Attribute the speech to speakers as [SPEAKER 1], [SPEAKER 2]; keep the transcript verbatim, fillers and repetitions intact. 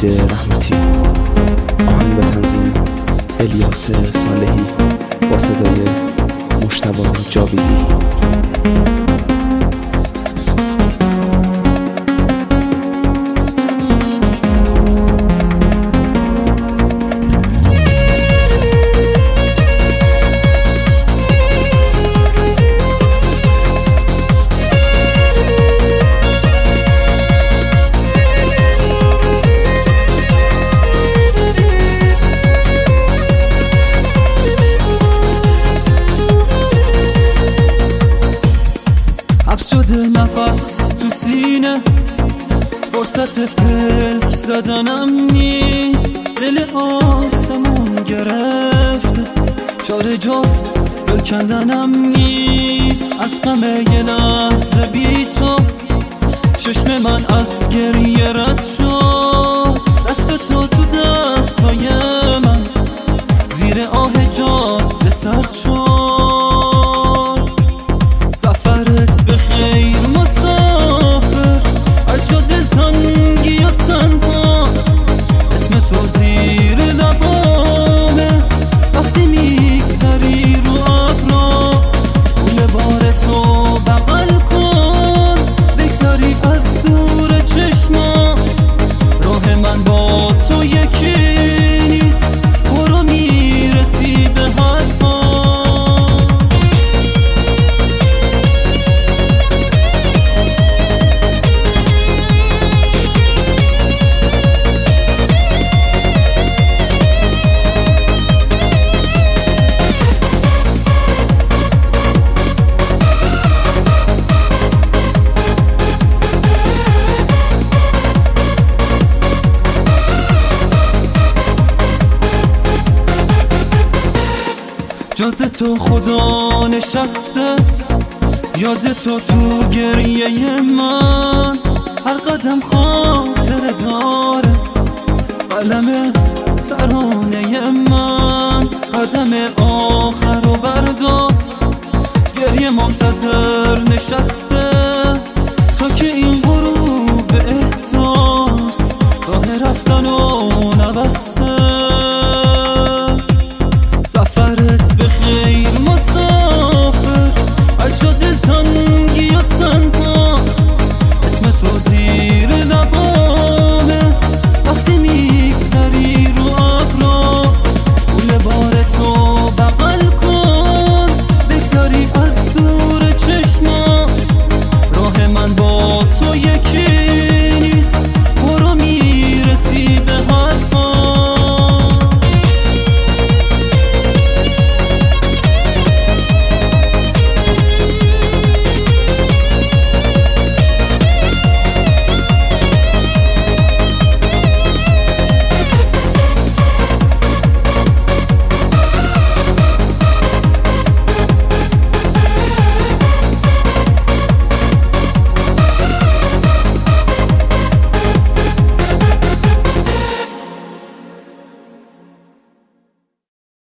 [SPEAKER 1] امید رحمتی. آهنگ و تنظیم الیاس صالحی با صدای مجتبی جاویدی.
[SPEAKER 2] حبس شده نفس تو سینه، فرصت پلک زدنم نیست. دل آسمون گرفته، چاره جز دل کندنم نیست. از غم یه لحظه بی تو چشم من از گریه رد شد. دست تو تو دستای من زیر آه جاده سرد شد. سفرت به خیر مسافر، هر جا دلتنگی یا تنها اسم تو زیر لبامه. وقتی میگذری رو ابرا بوی بار تو بغل کن، بگذری از دور چشما. راه من با تو یکی نیست، برو میرسی به حرفا. جاده تو خدا نشسته، یاد تو تو گریه من. هر قدم خاطره داره قلم ترانه من. قدم آخر رو بردار، گریه منتظر نشسته تا که این